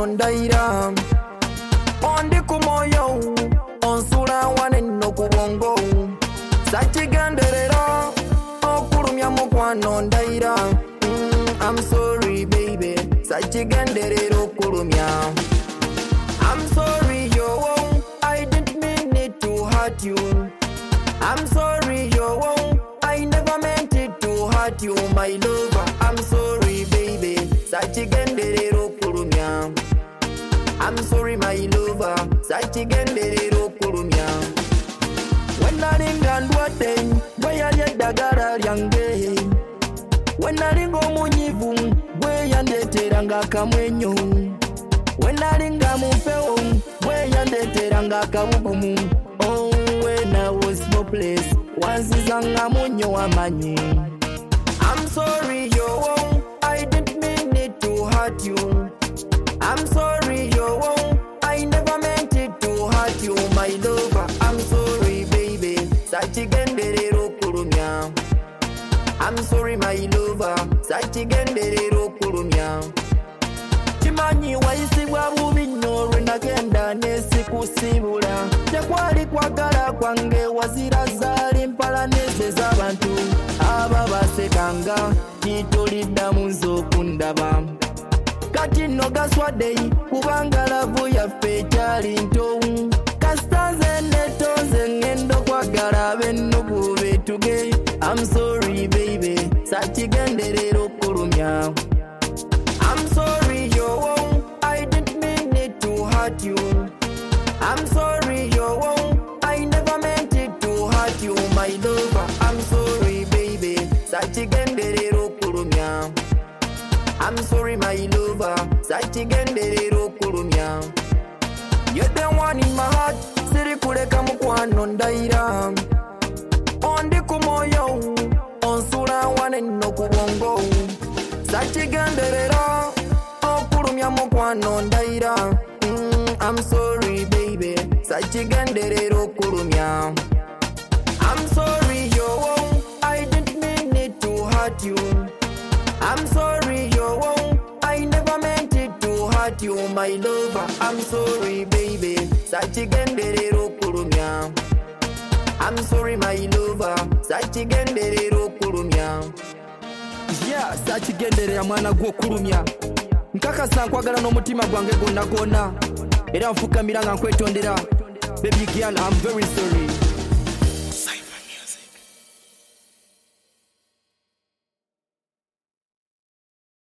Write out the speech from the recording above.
ndaira ondi kumoyo onsula wane no kubongo sachigenderera okulumya mukwano ndaira I'm sorry baby sachigenderera okulumya I'm sorry yo I didn't mean it to hurt you I'm sorry yo I never meant it to hurt you my lover I'm sorry baby sachigenderera okulumya I'm sorry my lover sachigenderera okulumya wenalinga ndwadde bweyalya eddagala lyange wenalinga omunyivu bweyandeeteranga akamwenyo wenalinga mumpewo bweyandeeteranga akabugumu oh when I was hopeless wanzizanga munyo wamanyi I'm sorry yo I didn't mean it to hurt you I'm sorry yo I never meant it to hurt you my lover I'm sorry baby sachigenderera okulumya I'm sorry my lover sachigenderera okulumya kimanyi wayisibwa bubi nnyo lwe nagenda nesikusiibula tekwali kwagala kwange wazira zaali mpala neze z'abantu aba basekanga titoliddamu nze okundaba kati nno gaswaddeyi kubanga lavu yaffe ekyali ntowu kasita nze netonze ngenda okwagala ab'ennugu betuge I'm sorry baby sachigenderera okulumya I'm sorry yo I didn't mean it to hurt you I'm sorry yo I never meant it to hurt you my lover I'm sorry baby sachigenderera okulumya I'm sorry my lover sachigenderera okulumya You're the one in my heart siri kuleka mukwano ndaira ondi kumoyo onsula wane no kubongo sachigenderera okulumya mukwano ndaira I'm sorry baby sachigenderera okulumya I'm sorry yo I didn't mean it to hurt you I'm sorry yo I never meant it to hurt you my lover I'm sorry baby sachigenderera okulumya I'm sorry my lover sachigenderera okulumya yeah sachigenderera mwana gw'okulumya nkakasa nkwagala n'omutima gwange gwonna gwonna era nfukamira nga nkwetondera baby girl I'm very sorry